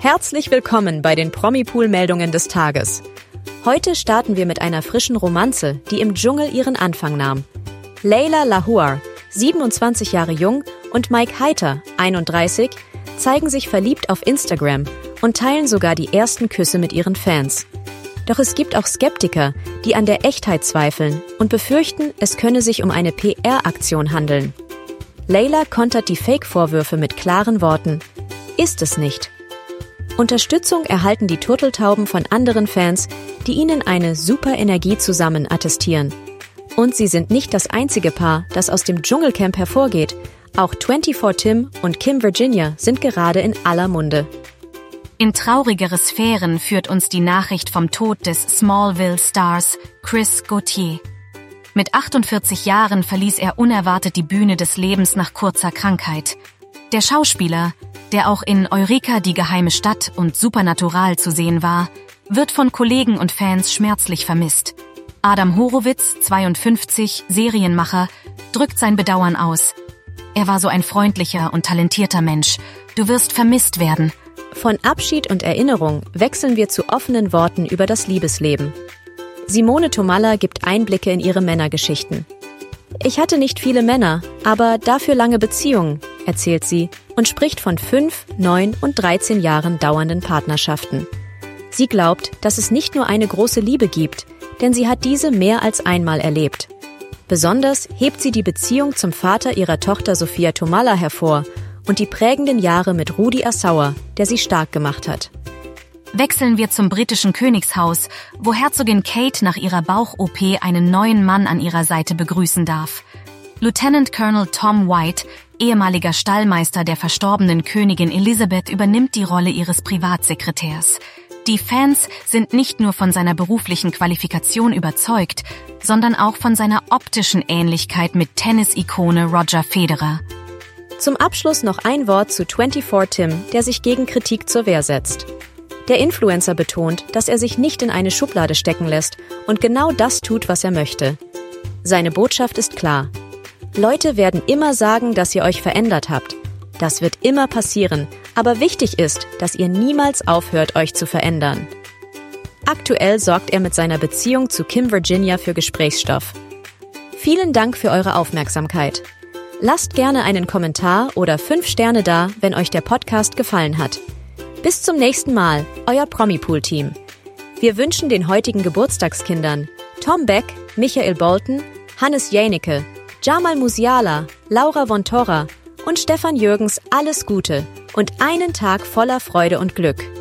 Herzlich willkommen bei den Promi-Pool-Meldungen des Tages. Heute starten wir mit einer frischen Romanze, die im Dschungel ihren Anfang nahm. Layla Lahore, 27 Jahre jung, und Mike Heiter, 31, zeigen sich verliebt auf Instagram und teilen sogar die ersten Küsse mit ihren Fans. Doch es gibt auch Skeptiker, die an der Echtheit zweifeln und befürchten, es könne sich um eine PR-Aktion handeln. Layla kontert die Fake-Vorwürfe mit klaren Worten: Ist es nicht. Unterstützung erhalten die Turteltauben von anderen Fans, die ihnen eine super Energie zusammen attestieren. Und sie sind nicht das einzige Paar, das aus dem Dschungelcamp hervorgeht. Auch 24 Tim und Kim Virginia sind gerade in aller Munde. In traurigere Sphären führt uns die Nachricht vom Tod des Smallville-Stars Chris Gauthier. Mit 48 Jahren verließ er unerwartet die Bühne des Lebens nach kurzer Krankheit. Der Schauspieler, der auch in Eureka, die geheime Stadt und Supernatural zu sehen war, wird von Kollegen und Fans schmerzlich vermisst. Adam Horowitz, 52, Serienmacher, drückt sein Bedauern aus. Er war so ein freundlicher und talentierter Mensch. Du wirst vermisst werden. Von Abschied und Erinnerung wechseln wir zu offenen Worten über das Liebesleben. Simone Tomalla gibt Einblicke in ihre Männergeschichten. Ich hatte nicht viele Männer, aber dafür lange Beziehungen, erzählt sie und spricht von 5, 9 und 13 Jahren dauernden Partnerschaften. Sie glaubt, dass es nicht nur eine große Liebe gibt, denn sie hat diese mehr als einmal erlebt. Besonders hebt sie die Beziehung zum Vater ihrer Tochter Sophia Tomalla hervor und die prägenden Jahre mit Rudi Assauer, der sie stark gemacht hat. Wechseln wir zum britischen Königshaus, wo Herzogin Kate nach ihrer Bauch-OP einen neuen Mann an ihrer Seite begrüßen darf. Lieutenant Colonel Tom White, ehemaliger Stallmeister der verstorbenen Königin Elisabeth, übernimmt die Rolle ihres Privatsekretärs. Die Fans sind nicht nur von seiner beruflichen Qualifikation überzeugt, sondern auch von seiner optischen Ähnlichkeit mit Tennis-Ikone Roger Federer. Zum Abschluss noch ein Wort zu 24 Tim, der sich gegen Kritik zur Wehr setzt. Der Influencer betont, dass er sich nicht in eine Schublade stecken lässt und genau das tut, was er möchte. Seine Botschaft ist klar: Leute werden immer sagen, dass ihr euch verändert habt. Das wird immer passieren, aber wichtig ist, dass ihr niemals aufhört, euch zu verändern. Aktuell sorgt er mit seiner Beziehung zu Kim Virginia für Gesprächsstoff. Vielen Dank für eure Aufmerksamkeit. Lasst gerne einen Kommentar oder 5 Sterne da, wenn euch der Podcast gefallen hat. Bis zum nächsten Mal, euer Promi-Pool-Team. Wir wünschen den heutigen Geburtstagskindern Tom Beck, Michael Bolton, Hannes Jänicke, Jamal Musiala, Laura von Torra und Stefan Jürgens alles Gute und einen Tag voller Freude und Glück.